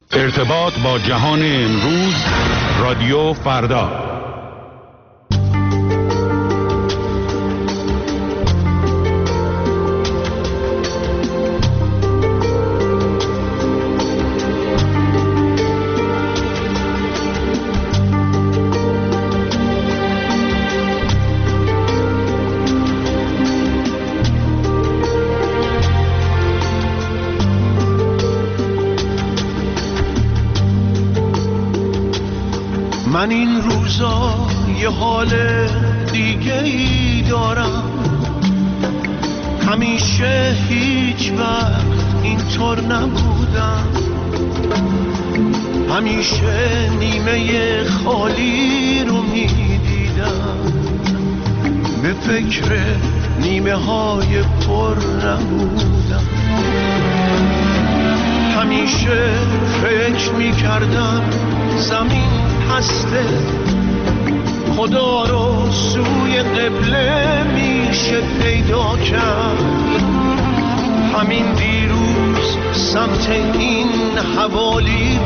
ارتباط با جهان امروز، رادیو فردا. من این روزا یه حال دیگه ای دارم، همیشه هیچ وقت اینطور نبودم، همیشه نیمه خالی رو میدیدم، به فکر نیمه های پر نبودم، همیشه فکر میکردم زمین هسته، خدا رو سوی قبله میشه پیدا کرد، همین دیروز سمت این حوالی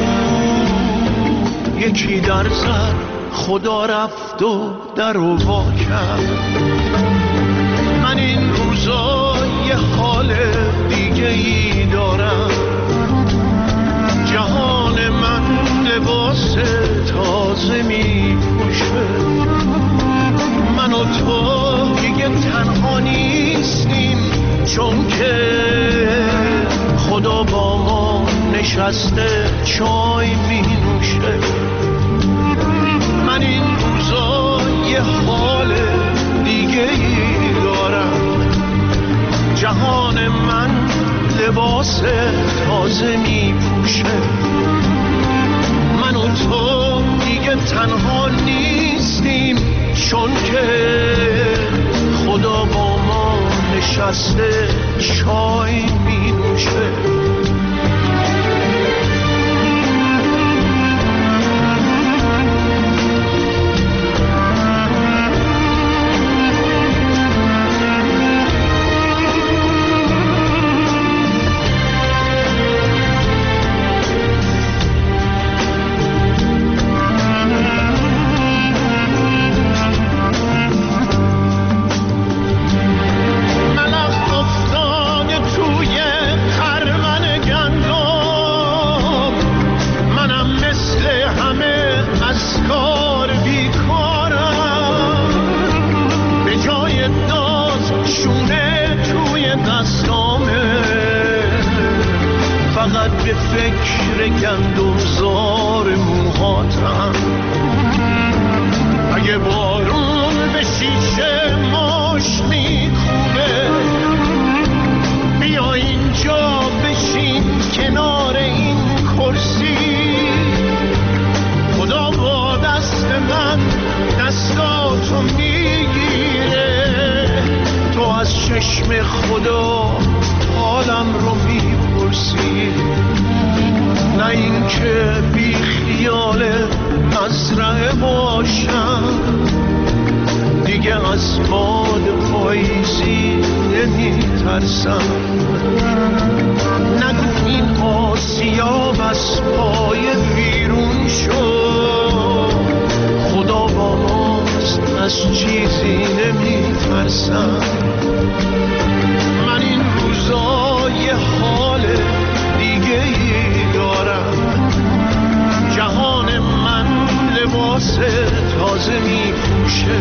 بود، یکی در زد خدا رفت و در رو وا کرد. من این روزا یه حال دیگه ای دارم، جهان من لباس تازه می پوشه، من و تو دیگه تنها نیستیم، چون که خدا با ما نشسته چای می نوشه. من این روزا یه حال دیگه ای دارم، جهان من لباس تازه می پوشه، من و تو دیگه تنها نیستیم، چون که خدا با ما نشسته چای می نوشه. به فکر گندمزار موهاتم، اگه بارون به شیشه ماش میکوبه، بیا اینجا بشین کنار این کرسی، خدا با دست من دستاتو میگیره، تو از چشم خدا حالم رو میپرسی، نه این که بی خیال مزرعه باشم، دیگه از باد پاییزی نمی ترسم، نگو این آسیاب از پای بیرون شد، خدا با ماست از چیزی نمی ترسم. من این روزا یه حال دیگه ای دارم، جهان من لباس تازه می پوشه،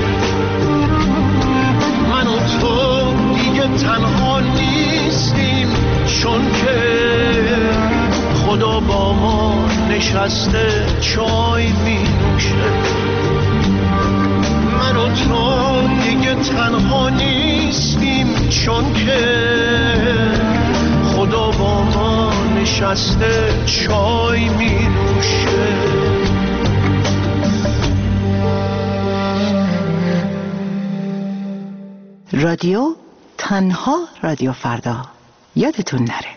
من و تو دیگه تنها نیستیم، چون که خدا با ما نشسته چای می نوشه. من و تو دیگه تنها نیستیم، چون که خدا با ما نشسته چای می نوشه. رادیو تنها رادیو فردا، یادتون نره.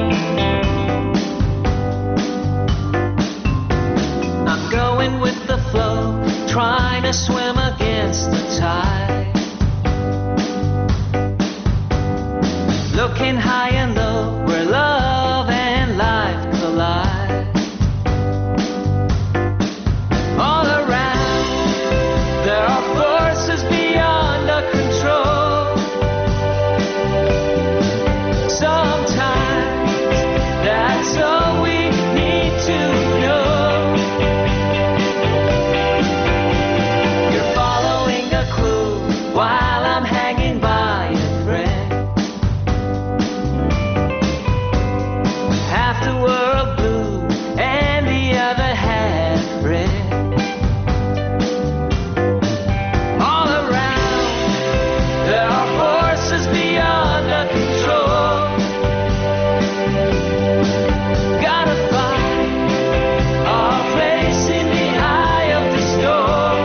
I'm going with the to swim against the tide. Looking high and low, where love and life collide. All around, there are forces beyond our control. Sometimes, that's all we need to know. You're following a clue while I'm hanging by a thread. Half the world blue and the other half red. All around, there are forces beyond our control. Gotta find our place in the eye of the storm.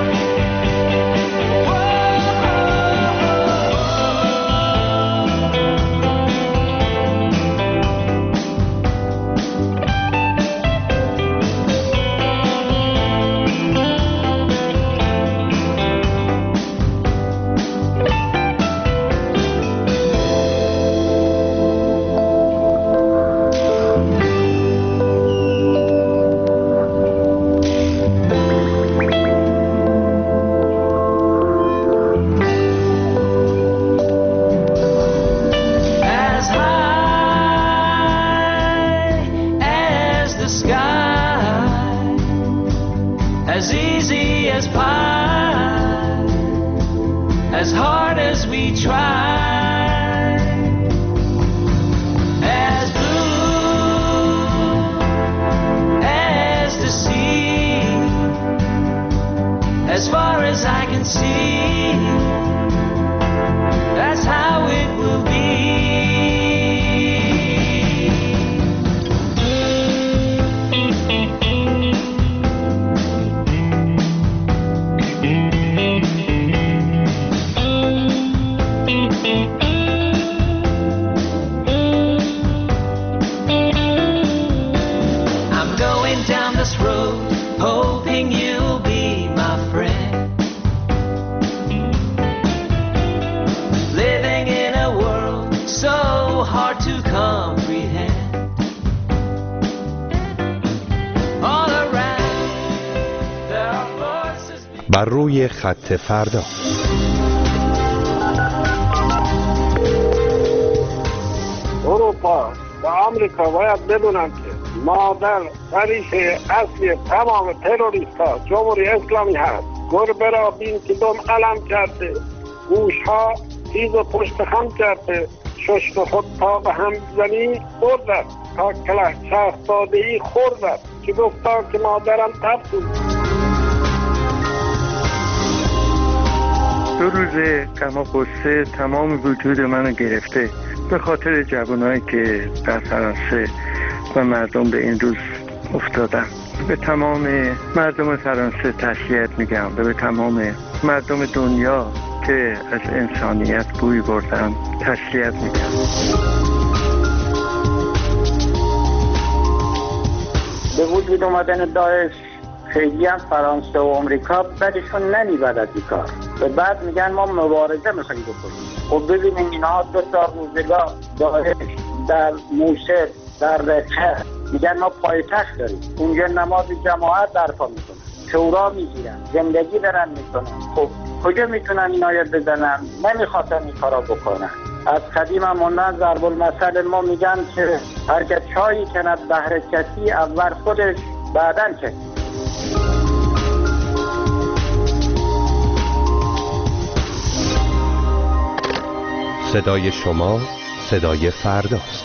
As high as the sky, as easy as pie, as hard as we try, as blue as the sea, as far as I can see, that's how it will be. I'm going down this road, hoping you'll be my friend. Living in a world so hard to comprehend. All around, there are forces. بر روی خط فردا. اروپا و آمریکا باید بدونن که مادر ریشه اصلی تمام تروریست ها جمهوری اسلامی هست. گربه را بین که دم علم کرده، گوش ها تیز و پشت خم کرده، ششت خود تا به هم زنی بردد، تا کله چست داده ای خوردد، که گفتا که مادرم تبدو. 2 روز غم و غصه تمام وجود منو گرفته به خاطر جوانایی که در فرانسه و مردم به این روز افتادن. به تمام مردم فرانسه تسلیت میگم و به تمام مردم دنیا که از انسانیت بوی بردن تسلیت میگم. به وجود اومدن داعش خیلی هم فرانسه و امریکا بدشون نمیبرد از این کار و بعد میگن ما مبارزه میخوایم بکنیم. خب ببینیم اینا 2 تا روزگار داعش در موصل در رقه میگن ما پایتخت داریم، اونجا نماز جماعت برپا میکنن، شورا میگیرن، زندگی دارن میکنن. خب کجا میتونن اینا یاد بزنن؟ نمیخواستن این کارا بکنن. از قدیم هم موندن ضرب المثل ما میگن که هر که چایی کند بهر کسی اول خودش بعدن کسی. صدای شما صدای فرداست.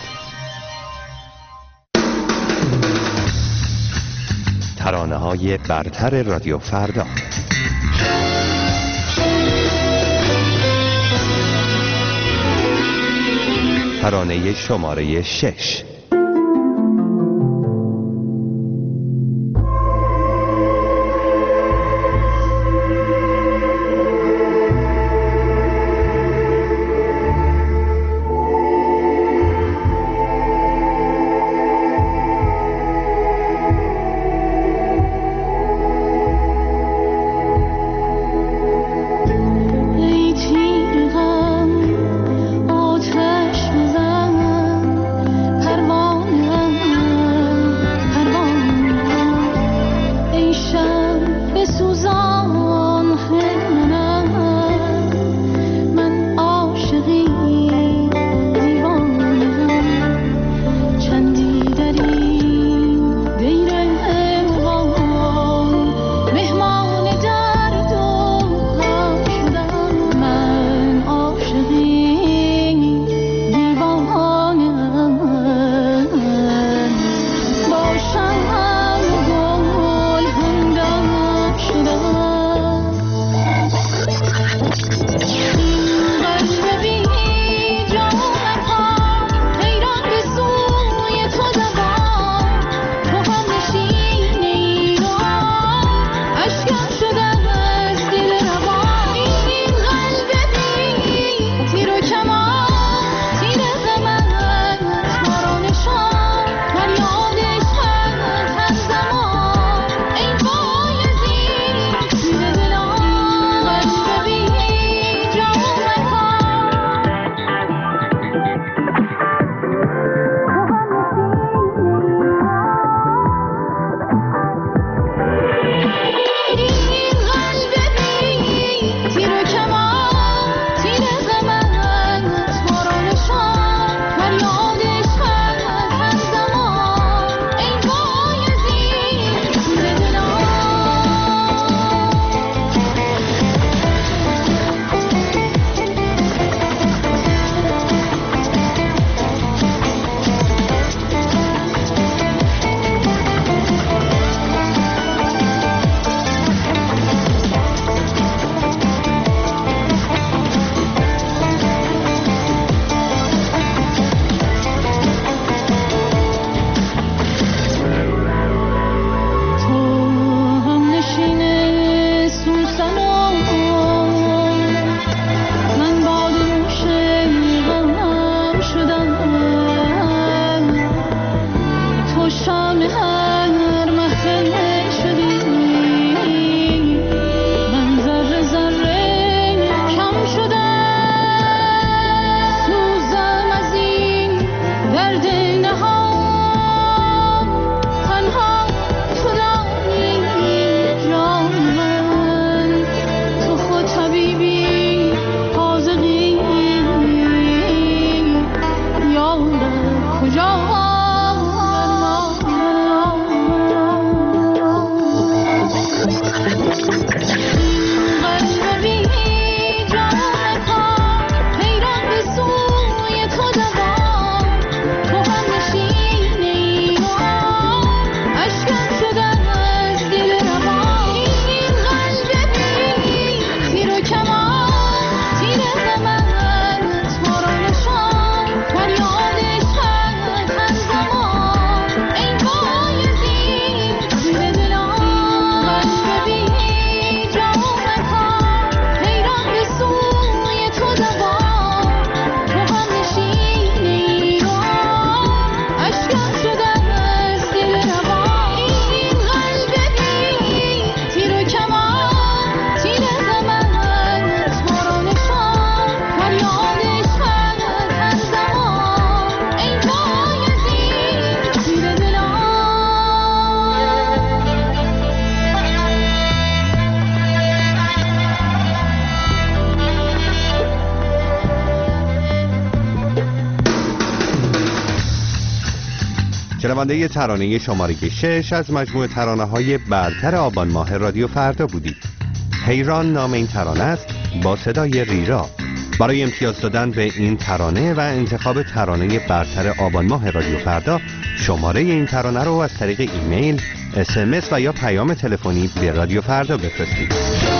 ترانه‌های برتر رادیو فردا. ترانه شماره 6. شنونده ترانه شماره 6 از مجموعه ترانه‌های برتر آبان ماه رادیو فردا بودید. حیران نام این ترانه است با صدای ریرا. برای امتیاز دادن به این ترانه و انتخاب ترانه برتر آبان ماه رادیو فردا، شماره این ترانه رو از طریق ایمیل، SMS و یا پیام تلفنی به رادیو فردا بفرستید.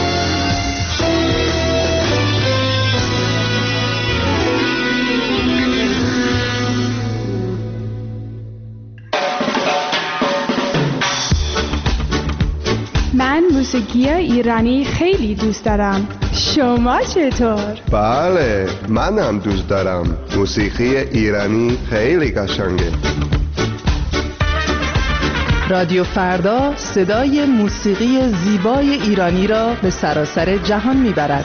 من موسیقی ایرانی خیلی دوست دارم. شما چطور؟ بله، منم دوست دارم. موسیقی ایرانی خیلی قشنگه. رادیو فردا صدای موسیقی زیبای ایرانی را به سراسر جهان میبرد.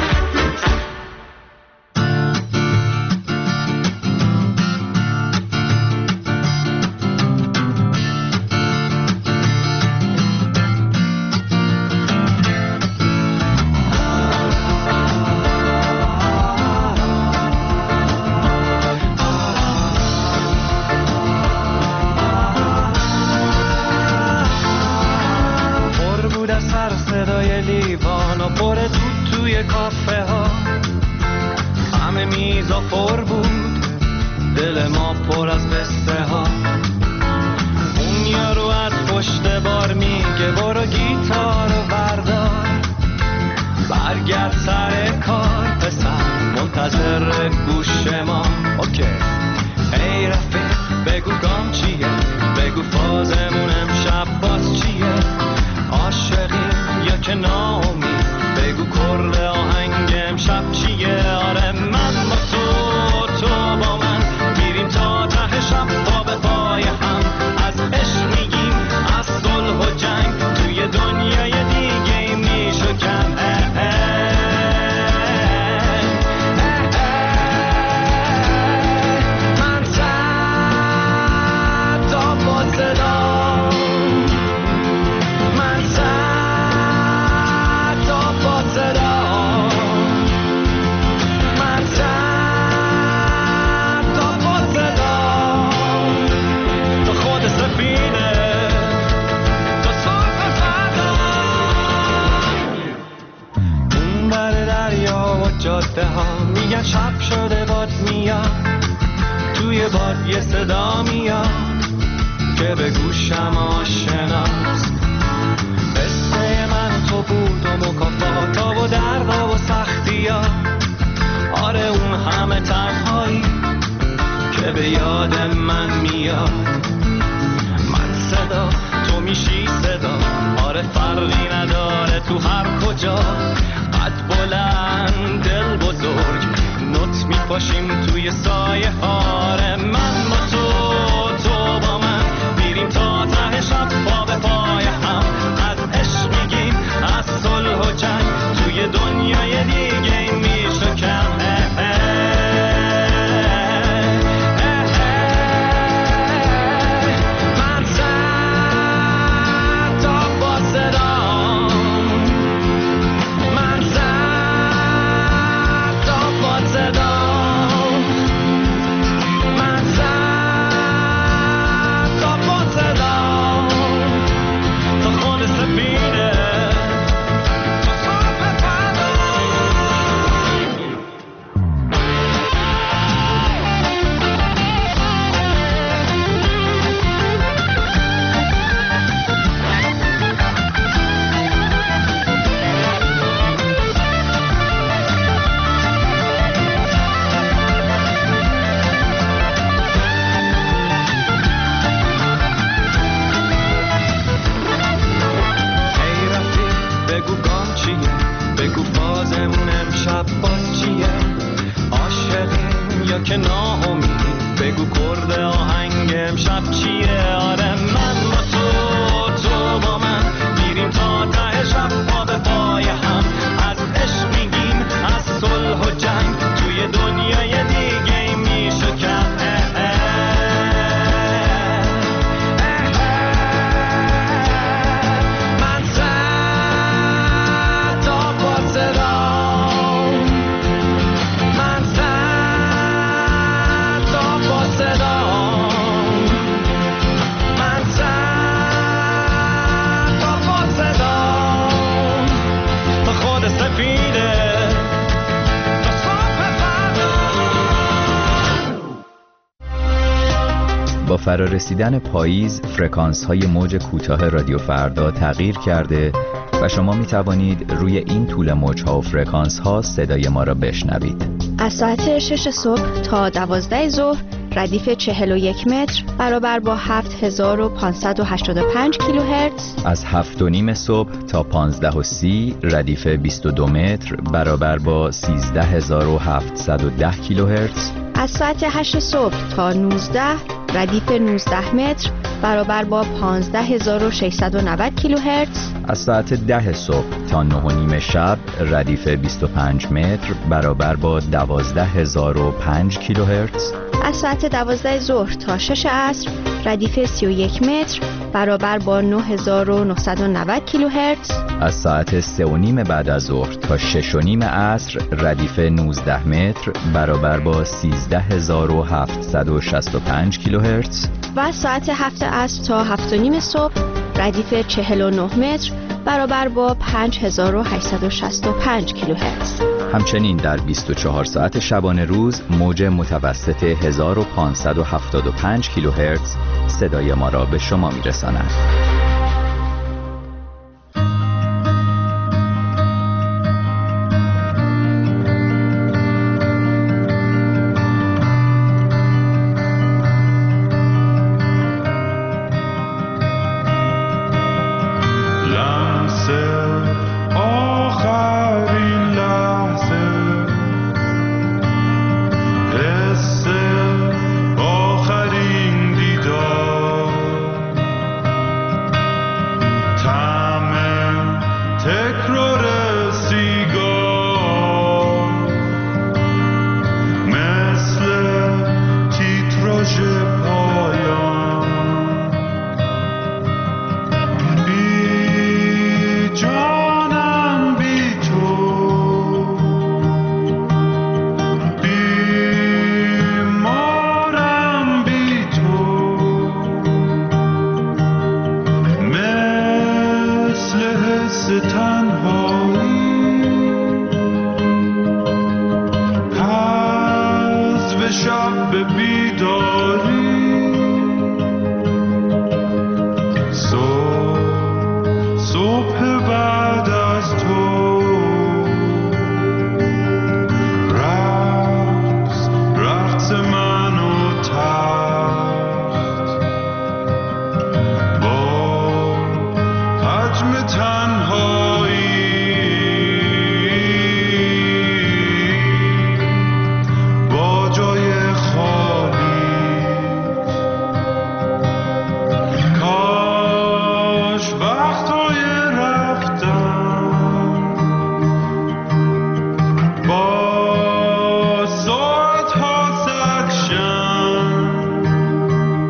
جاده ها میگن شب شده باد میاد، توی باد یه صدا میاد که به گوشم آشناست. قصه من تو بود و مکافاتا و دردا و سختی ها، آره اون همه تنهایی که به یاد من میاد. من صدا تو میشی صدا، آره فرقی نداره تو هر کجا، قد بلند دل بزرگ نوت میپاشیم توی سایه هاره. من با تو با من میریم تا ته شب پا به پای هم، از عشق میگیم از صلح و جنگ توی دنیای دیگه میشه کم. من زد تا با صدا، من زد تا با صدا، من زد فرارسیدن پاییز فرکانس های موج کوتاه رادیو فردا تغییر کرده و شما می توانید روی این طول موج ها و فرکانس ها صدای ما را بشنوید. از ساعت 6 صبح تا 12 ظهر ردیف 41 متر برابر با 7585 کیلوهرتز. از 7:30 صبح تا 15:30 ردیف 22 متر برابر با 13710 کیلوهرتز. از ساعت 8 صبح تا 19 ردیف 19 متر برابر با 15690 کیلوهرتز. از ساعت 10 صبح تا 9:30 شب ردیف 25 متر برابر با 12005 کیلوهرتز. از ساعت 12 ظهر تا 6 عصر ردیف 31 متر برابر با 9990 کیلوهرتز. از ساعت 3:30 بعد از ظهر تا 6:30 عصر ردیف 19 متر برابر با 13765 کیلوهرتز. و از ساعت 7 عصر تا 7:30 صبح ردیف 49 متر برابر با 5865 کیلوهرتز. همچنین در 24 ساعت شبانه روز موج متوسط 1575 کیلوهرتز صدای ما را به شما می‌رساند.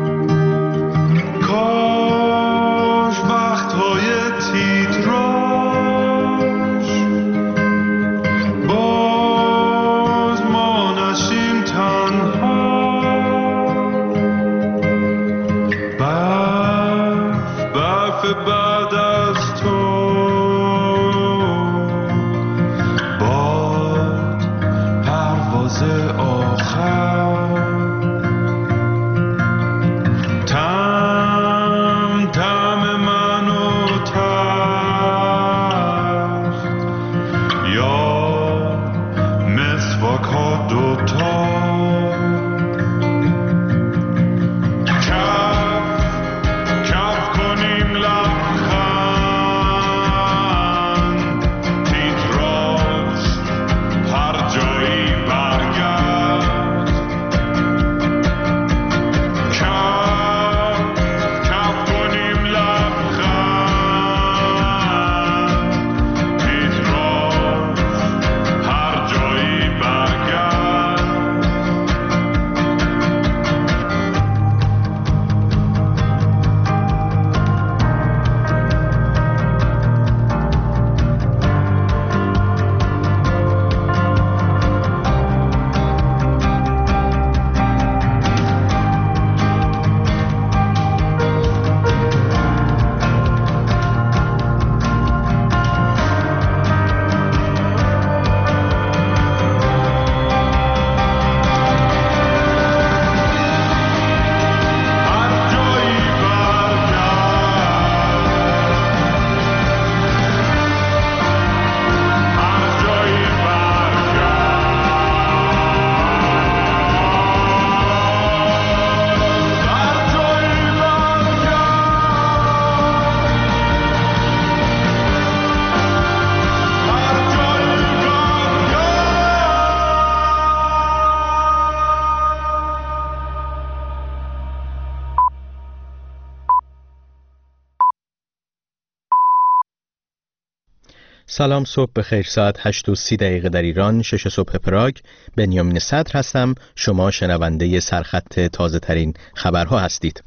تیترا سلام، صبح بخیر. ساعت 8:30 در ایران، 6 صبح پراگ. بنیامین صدر هستم. شما شنونده سرخط تازه ترین خبرها هستید.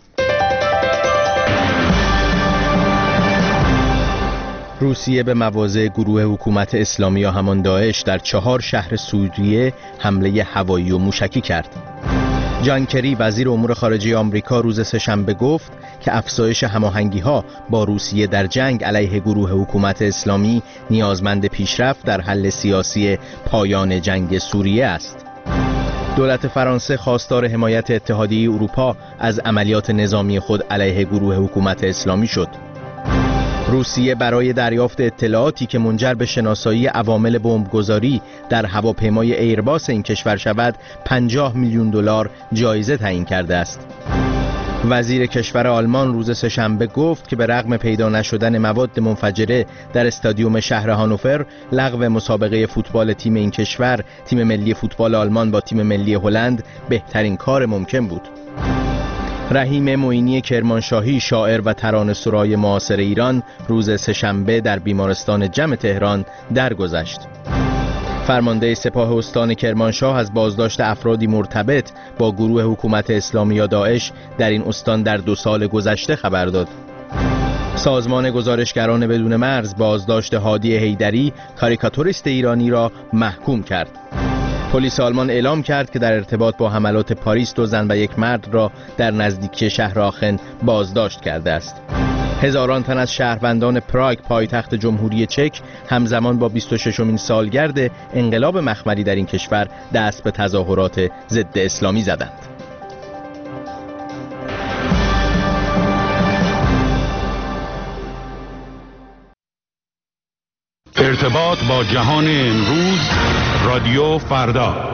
روسیه به مواضع گروه حکومت اسلامی یا همان داعش در 4 شهر سوریه حمله هوایی و موشکی کرد. جان کری وزیر امور خارجه آمریکا روز سه‌شنبه گفت که افزایش هماهنگی‌ها با روسیه در جنگ علیه گروه حکومت اسلامی نیازمند پیشرفت در حل سیاسی پایان جنگ سوریه است. دولت فرانسه خواستار حمایت اتحادیه اروپا از عملیات نظامی خود علیه گروه حکومت اسلامی شد. روسیه برای دریافت اطلاعاتی که منجر به شناسایی عوامل بمبگذاری در هواپیمای ایرباس این کشور شود 50 میلیون دلار جایزه تعیین کرده است. وزیر کشور آلمان روز سه‌شنبه گفت که به رغم پیدا نشدن مواد منفجره در استادیوم شهر هانوفر، لغو مسابقه فوتبال تیم این کشور، تیم ملی فوتبال آلمان با تیم ملی هلند، بهترین کار ممکن بود. رحیم معینی کرمانشاهی، شاعر و ترانه‌سرای معاصر ایران، روز سه‌شنبه در بیمارستان جم تهران درگذشت. فرمانده سپاه استان کرمانشاه از بازداشت افرادی مرتبط با گروه حکومت اسلامی یا داعش در این استان در 2 سال گذشته خبر داد. سازمان گزارشگران بدون مرز بازداشت هادی حیدری، کاریکاتوریست ایرانی را محکوم کرد. پلیس آلمان اعلام کرد که در ارتباط با حملات پاریس 2 زن و 1 مرد را در نزدیکی شهر آخن بازداشت کرده است. هزاران تن از شهروندان پراگ، پایتخت جمهوری چک، همزمان با 26مین سالگرد انقلاب مخملی در این کشور دست به تظاهرات ضد اسلامی زدند. ارتباط با جهان امروز، رادیو فردا.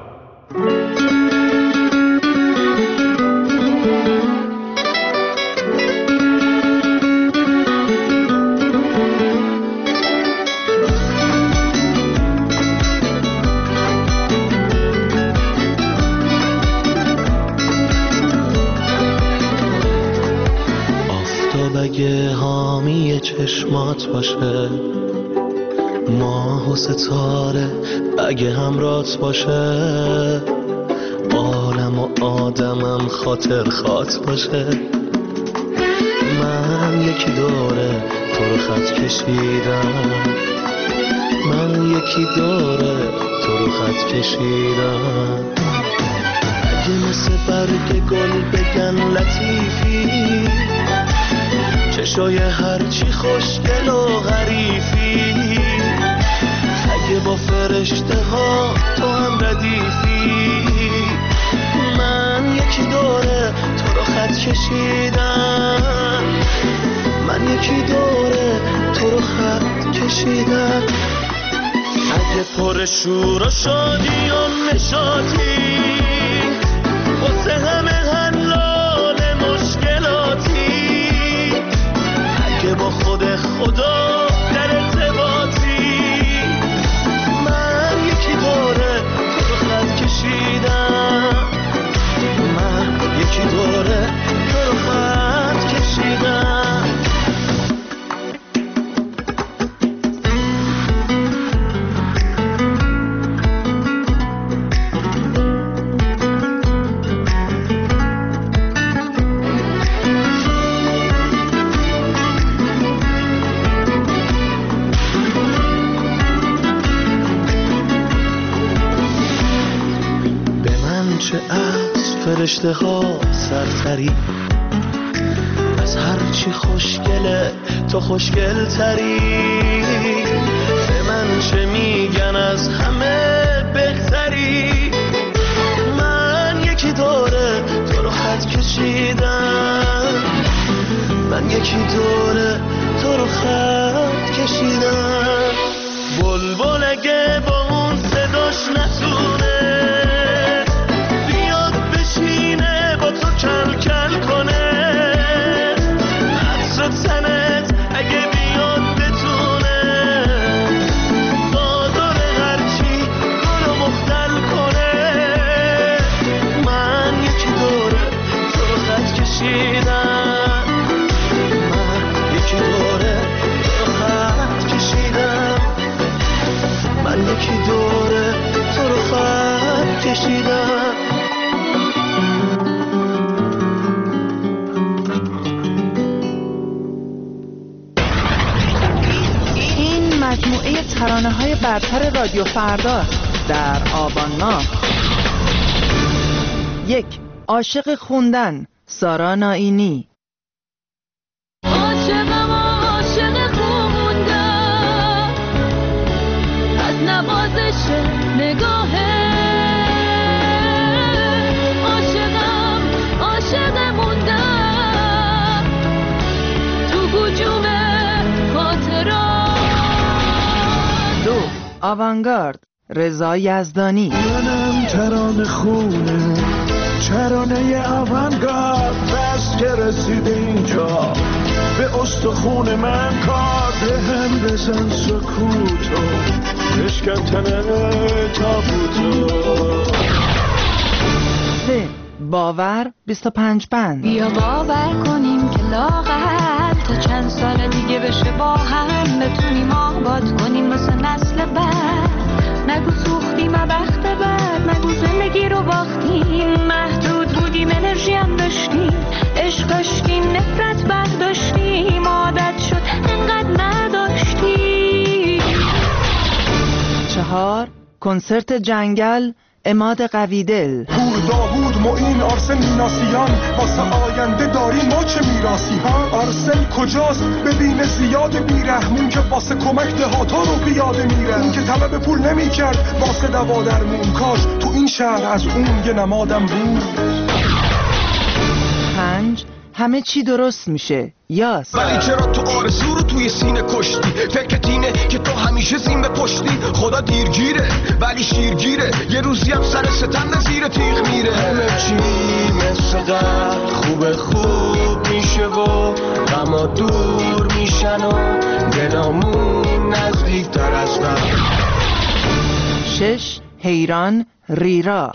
آفتاب اگه حامی چشمات باشه، ماه و ستاره اگه همرات باشه، عالم و آدمم خاطر خاط باشه، من یکی دوره تو رو خط کشیدم، من یکی دوره تو رو خط کشیدم. اگه مثل برگ گل بگن لطیفی، چشای هرچی خوشگل و غریفی، اگه با فرشته ها تو هم ردیفی، من یکی دوره تو رو خط کشیدم، من یکی دوره تو رو خط کشیدم. اگه پر شور و شادی و نشاطی، واسه همه حلال مشکلاتی، اگه با خود خدا در ارتباطی، من یکی دوره تو رو خط کشیدم، من یکی دوره تو رو خط کشیدم. چه از فرشته ها سرتری، از هرچی خوشگله تو خوشگل تری، به من چه میگن از همه بهتری، من یکی دوره تو رو خط کشیدم، من یکی دوره تو رو خط کشیدم. بلبل اگه با اون صداش نتونه کل کل کنه، عطر تنت اگه بیاد بتونه، بادار هرچی گلو مختل کنه، من یکی دوره تو رو خط کشیدم، من یکی دوره مجموعه ترانه‌های برتر رادیو فردا در آبان ماه. 1. عاشق خوندن، سارا نائینی. عاشقم عاشق خوندن، از نوازش نگاهه. عاشقم عاشق موندن تو گوجوم خاطرات. 2. آوانگارد، رضا یزدانی. منم ترانه خونه، ترانه آوانگارد، بس که رسید اینجا به استخون من کار. به هم بزن سکوتو، بشکن تنه تابوتو. 3. باور 25 بند. بیا باور کنیم که لااقل تا چند سال دیگه بشه با هم بتونیم آباد کنیم واسه نسل بعد. نگو سوختیم بخت بعد، نگو زندگی رو باختیم، محدود بودیم انرژی هم داشتیم، عشق داشتیم نفرت برداشتیم، عادت شد انقدر نداشتیم. 4. کنسرت جنگل، عماد قویدل. پور داوود معین آرسل میناسیان، واسه آینده داریم ما چه میراسی ها. آرسل کجاست؟ ببین زیاد بیرحمون که واسه کمک دهاتا رو پیاده میره. اون که طلب پول نمی کرد واسه دوا درمون، کاش تو این شهر از اون یه نمادم بود. 5. همه چی درست میشه، یاس. ولی چرا تو آرزو رو توی سینه کشتی؟ فکرت اینه که تو همیشه زین به پشتی. خدا دیرگیره ولی شیرگیره، یه روزی هم سر ستم زیر تیغ میره. همه چی مثل قبل خوب میشه و غما دور میشن و دلامون نزدیک تر از قبل. 6. حیران، ریرا.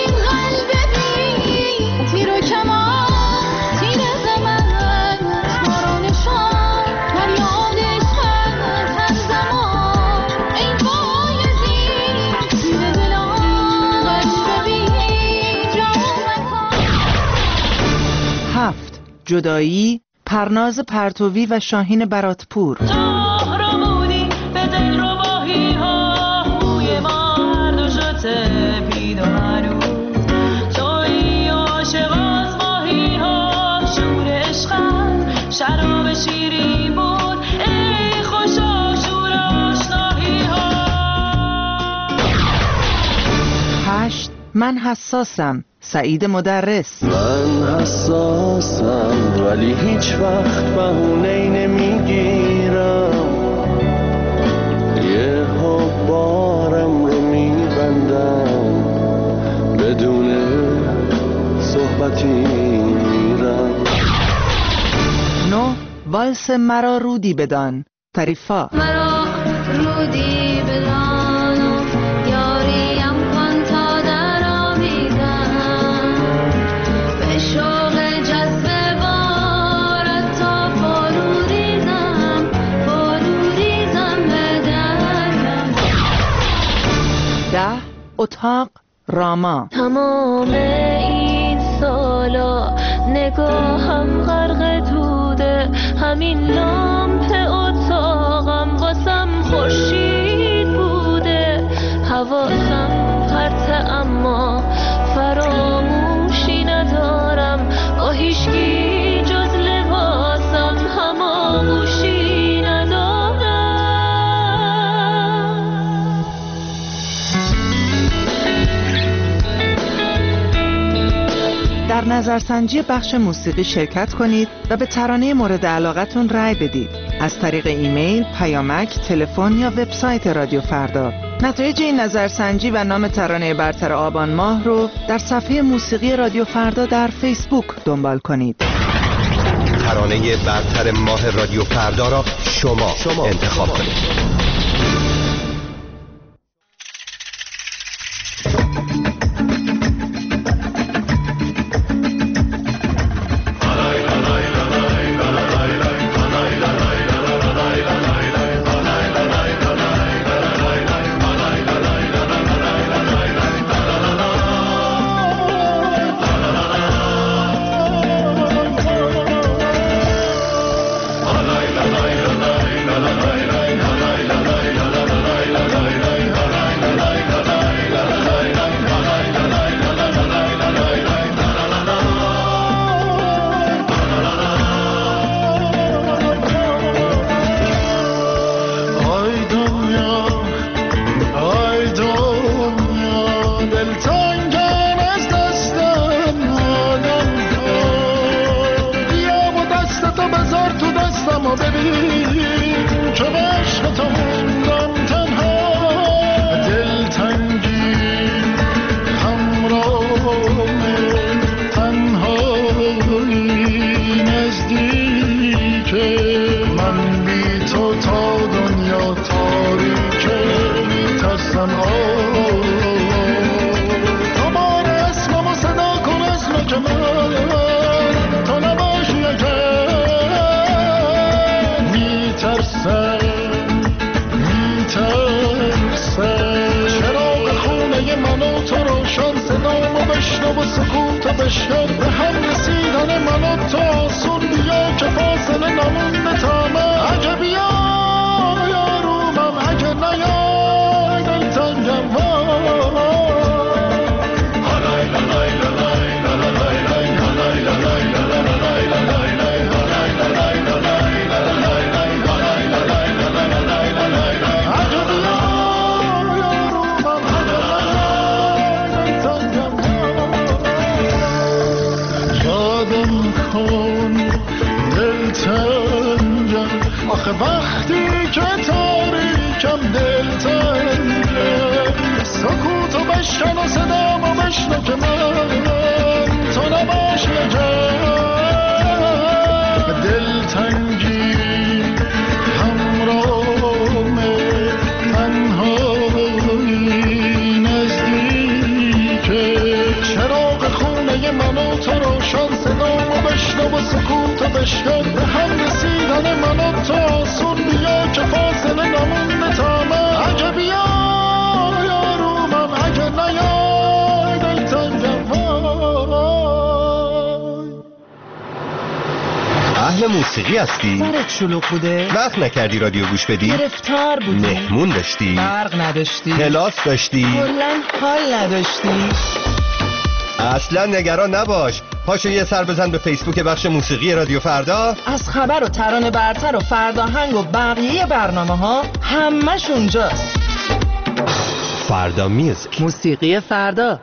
جدایی، پرناز پرتوی و شاهین براتپور. رامونی به دل رو باهی ها، موی ما هر دو شده پید و هنوز توی عاشق از ماهی ها. شور عشقت شراب شیرین بود، ای خوشا شور آشنایی ها. 8. من حساسم، سعید مدرس. من حساسم ولی هیچ وقت بهونه‌ای نمیگیرم، یه بارم رو میبندم، بدون صحبتی میرم. 9. والس مرا رودی بدان، طریفا. مرا رودی بدان و یاریم کن تا در آمیزم، به شوق جذب بارت تا فرو ریزم به درم. 10. اتاق، راما. تمام این سالا نگاهم غرق دوده، همین لامپ اتاقم واسم خورشید بوده، حواسم پرته اما فراموشی ندارم، با هیچکی جز لباسم هماغوشی ندارم. در نظرسنجی بخش موسیقی شرکت کنید و به ترانه مورد علاقتون رأی بدید از طریق ایمیل، پیامک، تلفن یا وبسایت رادیو فردا. نتایج این نظرسنجی و نام ترانه برتر آبان ماه رو در صفحه موسیقی رادیو فردا در فیسبوک دنبال کنید. ترانه برتر ماه رادیو فردا را شما انتخاب کنید. منو ببین که عشق تو موندم تنها، دلتنگی همراهمه، تنهایی نزدیکه، من بی تو تا دنیا تاریکه، میترسم دوباره اسممو صدا کن، اسم که من تو نباشی اگر، میترسم چراغ خونه من و تو روشن، صدامو بشنو و سکوتو بشکن، به هم رسیدن من و تو آسون، بیا که فاصله نمونده تا من، اگه بیا یارومم، اگه نیای دلتنگم آخه وقتی که تاریکم دلتنگم، سکوتو بشکن و صدامو بشنو که من تو نباشی اگر، دلتنگی همراهمه، تنهایی نزدیکه، چراغ خونه من و تو روشن، صدامو بشنو و سکوتو بشکن، به هم رسیدن من و تو آسون، بیا که فاصله نمونده تا من، اگه بیا یارومم، اگه نیای دلتنگم اهل موسیقی هستی؟ سرت شلوغ بوده؟ وقت نکردی رادیو گوش بدی؟ گرفتار بودی؟ مهمون داشتی؟ برق نداشتی؟ کلاس داشتی؟ کلاً حال نداشتی؟ اصلا نگران نباش، پاشو یه سر بزن به فیسبوک بخش موسیقی رادیو فردا، از خبر و ترانه برتر و فرداهنگ و بقیه برنامه ها همش اونجاست. فردا میوزیک، موسیقی فردا.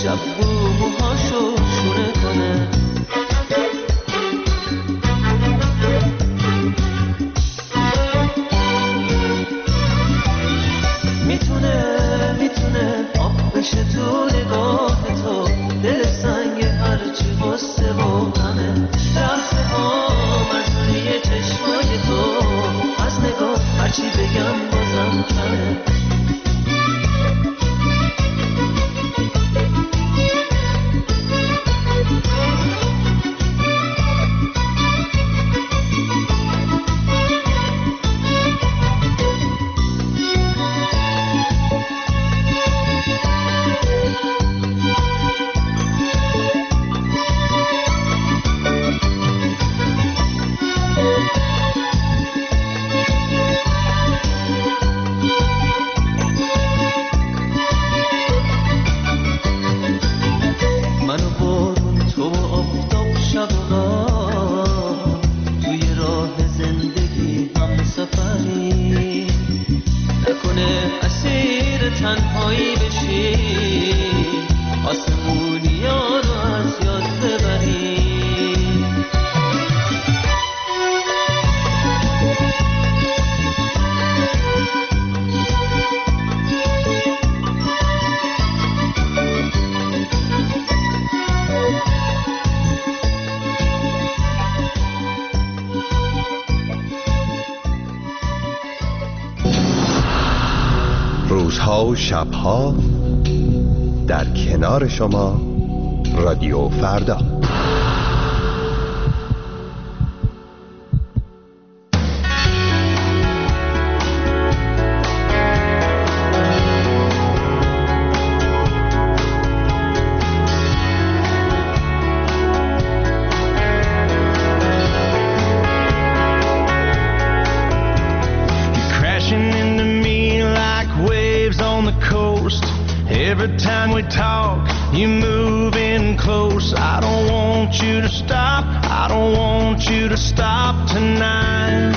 شب بو موهاشو شونه کنه. میتونه آب بشه تو نگاه تو، دل سنگ هرچی غصه و غمه. رفته از روی چشمای تو، از نگاه هرچی بگم بازم کمه. روزها و شبها در کنار شما رادیو فردا. Every time we talk, you move in close. I don't want you to stop. I don't want you to stop tonight.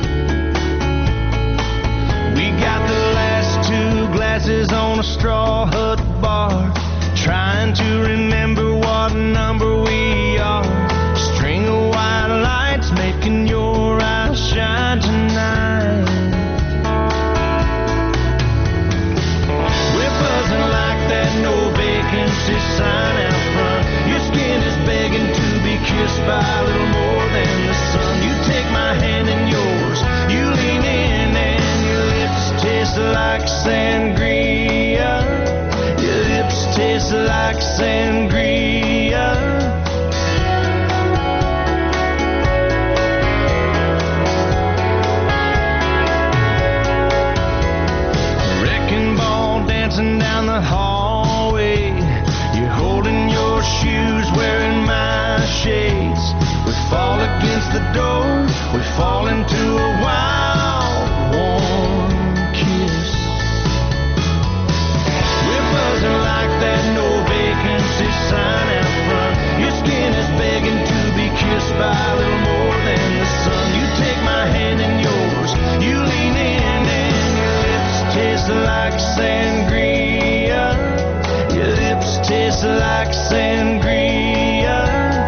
We got the last two glasses on a straw hut bar, trying to remember what number we are. String of white lights making your eyes shine tonight. No vacancy sign out front. Your skin is begging to be kissed by a little more than the sun. You take my hand in yours, you lean in and your lips taste like sangria. Your lips taste like sangria. Wrecking ball dancing down the hall. Holding your shoes, wearing my shades. We fall against the door, we fall into a wild, warm kiss. We're buzzing like that no vacancy sign out front. Your skin is begging to be kissed by a little more than the sun. You take my hand in yours, you lean in and your lips taste like sangria. Your lips taste like sangria.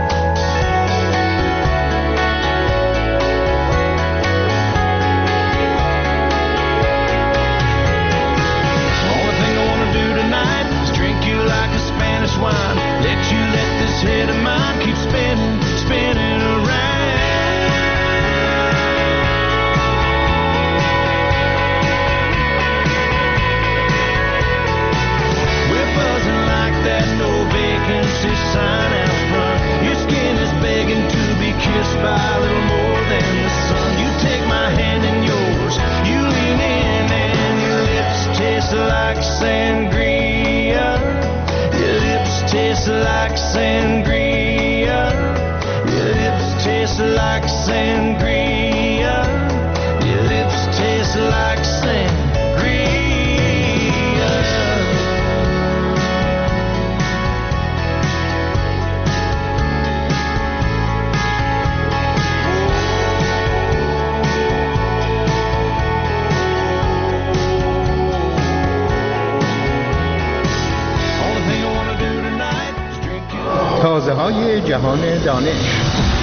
Only thing I wanna do tonight is drink you like a Spanish wine. Let you let this head of mine keep spinning, spinning around. That no vacancy sign out front. Your skin is begging to be kissed by a little more than the sun. You take my hand in yours, you lean in and your lips taste like sangria. Your lips taste like sangria. Your lips taste like sangria. Your lips taste like sangria. های جهان دانش.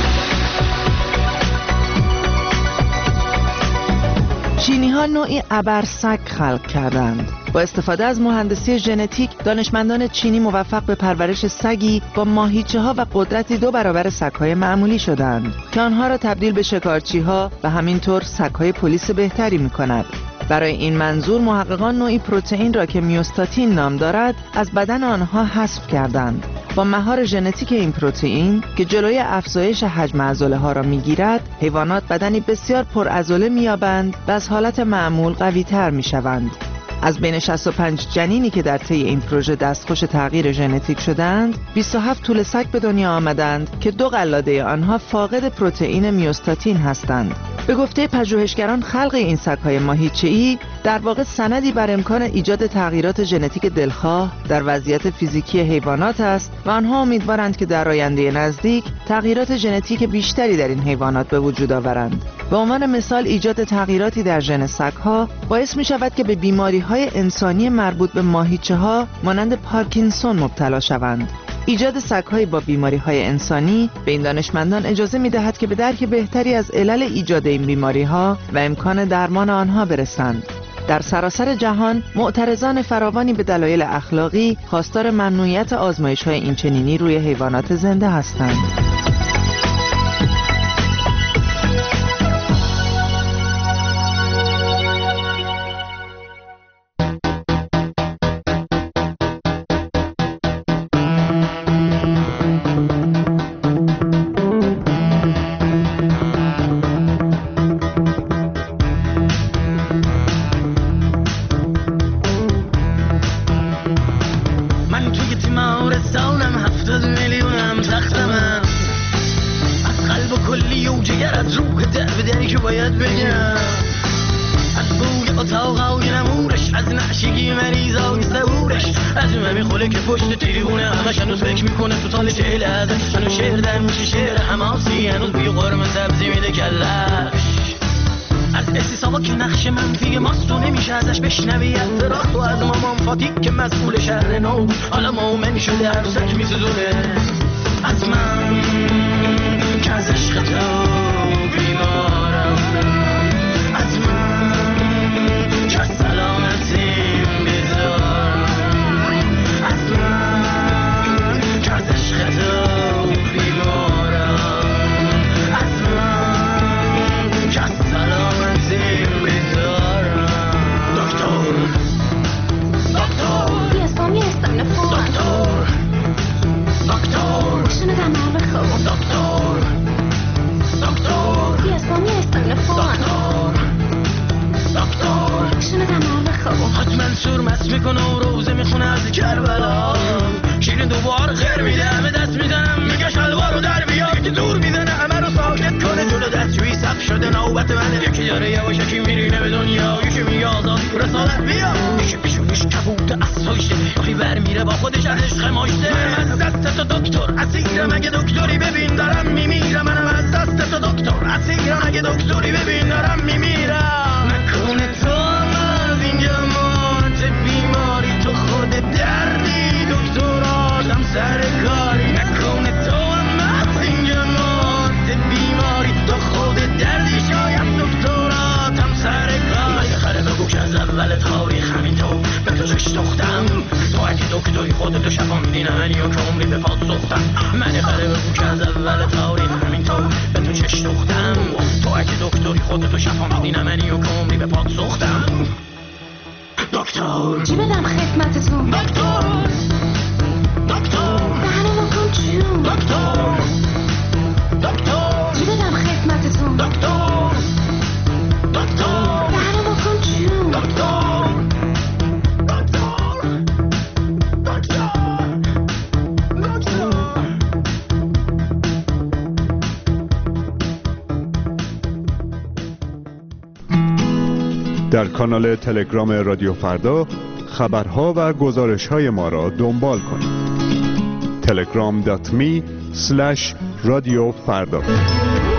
چینی‌ها نوعی ابرسگ خلق کردند. با استفاده از مهندسی ژنتیک، دانشمندان چینی موفق به پرورش سگی با ماهیچه‌ها و قدرتی 2 برابر سگ‌های معمولی شدند که آنها را تبدیل به شکارچی‌ها و همینطور سگ‌های پلیس بهتری می‌کند. برای این منظور محققان نوعی پروتئین را که میوستاتین نام دارد از بدن آنها حذف کردند. با مهار ژنتیک این پروتئین که جلوی افزایش حجم عضله‌ها را می‌گیرد، حیوانات بدنی بسیار پرعضله می‌یابند و از حالت معمول قوی‌تر می‌شوند. از بین 65 جنینی که در طی این پروژه دستخوش تغییر ژنتیک شدند، 27 توله سگ به دنیا آمدند که 2 قلاده آنها فاقد پروتئین میوستاتین هستند. به گفته پژوهشگران، خلق این سگ‌های ماهیچه‌ای در واقع سندی بر امکان ایجاد تغییرات ژنتیک دلخواه در وضعیت فیزیکی حیوانات است و آنها امیدوارند که در آینده نزدیک تغییرات ژنتیک بیشتری در این حیوانات به وجود آورند. به عنوان مثال، ایجاد تغییراتی در ژن سگ‌ها باعث می‌شود که به بیماری‌های انسانی مربوط به ماهیچه‌ها مانند پارکینسون مبتلا شوند. ایجاد سگ‌های با بیماری‌های انسانی به این دانشمندان اجازه می‌دهد که به درک بهتری از علل ایجاد این بیماری‌ها و امکان درمان آنها برسند. در سراسر جهان، معترضان فراوانی به دلایل اخلاقی خواستار ممنوعیت آزمایش‌های اینچنینی روی حیوانات زنده هستند. حالا مومن شده عروسک میسوزونه از من که از عشق تو بیمارم، از من که از سلامتیم بیزارم، از من که از عشق تو بیمارم، از من که از سلامتیم بیزارم. دکتر حتما سور مست میکنه و روزه میخونه از کربلا، شیرین دوبار خیر میده، همه دست میزنم میگه شلوار رو در بیا، یکی دور میزنه همه رو ساکت کنه، جلو دستشویی صف شده نوبت منه، یکی داره یواشکی میرینه به دنیا، یکی میگه آزاد رسالت بیا، یکی پیشونش کبوت اسایشه، یکی بر میره با خودش از عشق ماشته. منم از دست تو دکتر اسیرم، اگه دکتری ببین دارم میمیرم، منم از دست تو دکتر اسیرم، اگه دکتری ببین دارم میمیرم. نکنه تو از اینجا مات بیماری، تو خود دردی دکتر آدم سر کاری، نکنه تو از اینجا مات بیماری، تو خود دردی شاید دکتر آدم سر کاری. خره بگو که از اول تاریخ همین تو به تو چش دختم، تو اگه دکتری خودتو شفا میدی نه منی و که عمری به پاس سختم. من خره بگو که از اول تاریخ همین تو به تو چش دختم، تو اگه دکتری خودتو شفا میدی نه منی و که عمری به پاس سختم. دکتر چی بدم خدمتتون؟ دکتر دهنو بکن جون. دکتر چی بدم خدمتتون؟ دهنو بکن جون. در کانال تلگرام رادیو فردا خبرها و گزارش‌های ما را دنبال کنید. telegram.me/رادیو فردا.